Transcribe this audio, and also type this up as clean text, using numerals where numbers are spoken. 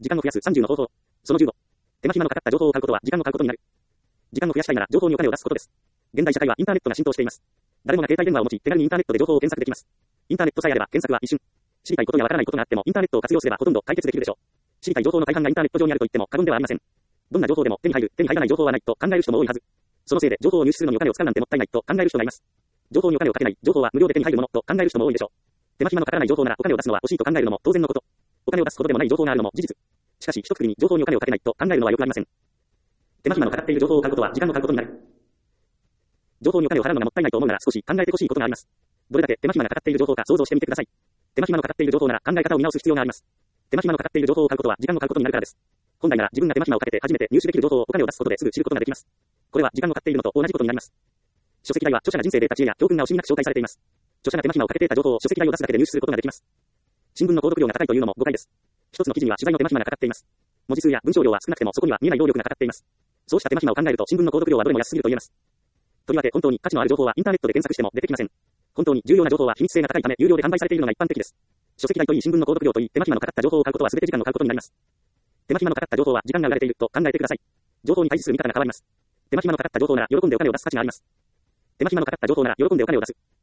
時間を増やす30の方法。その15。手間暇のかかった情報を買うことは時間を買うことになる。時間を増やしたいなら情報にお金を出すことです。現代社会はインターネットが浸透しています。誰もが携帯電話を持ち、手軽にインターネットで情報を検索できます。インターネットさえあれば検索は一瞬。知りたいことやわからないことがあってもインターネットを活用すればほとんど解決できるでしょう。知りたい情報の大半がインターネット上にあると言っても過言ではありません。どんな情報でも手に入る、手に入らない情報はないと考える人も多いはず。そのせいで情報を入手するのにお金を使うなんてもったいないと考える人がいます。情報にお金をかけない、情報は無料で手に入るものと考える人も多いでしょう。手間暇のかからない情報ならお金を出すのは惜しいと考えるのも当然のこと。お金を出すほどでもない情報があるのも事実。しかし一括りに情報にお金をかけないと考えるのはよくありません。手間暇のかかっている情報を買うことは時間を買うことになる。情報にお金を払うのがもったいないと思うなら少し考えてほしいことがあります。どれだけ手間暇がかかっている情報か想像してみてください。手間暇のかかっている情報なら考え方を見直す必要があります。手間暇のかかっている情報を買うことは時間を買うことになるからです。本来なら自分が手間暇をかけて初めて入手できる情報をお金を出すことですぐ知ることができます。これは時間を買っているのと同じことになります。書籍代は著者が人生で得た知恵や教訓が惜しみなく紹介されています。著者が手間暇をかけていた情報を書籍代を出すだけで入手することができます。新聞の購読料が高いというのも誤解です。一つの記事には取材の手間暇がかかっています。文字数や文章量は少なくてもそこには見えない労力がかかっています。そうした手間暇を考えると新聞の購読料はどれも安すぎると言えます。とりわけ本当に価値のある情報はインターネットで検索しても出てきません。本当に重要な情報は秘密性が高いため有料で販売されているのが一般的です。書籍代といい新聞の購読料といい手間暇のかかった情報を買うことは全て時間の買うことになります。手間暇のかかった情報は時間が売られていると考えてください。情報に対する見方が変わります。手間暇のかかった情報なら喜んでお金を出す価値があります。手間暇のかかった情報なら喜んでお金を出す。